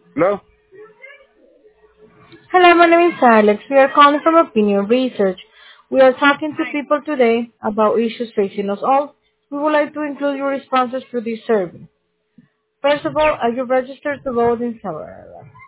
No? Hello, my name is Alex. We are calling from Opinion Research. We are talking to people today about issues facing us all. We would like to include your responses to this survey. First of all, are you registered to vote in Florida?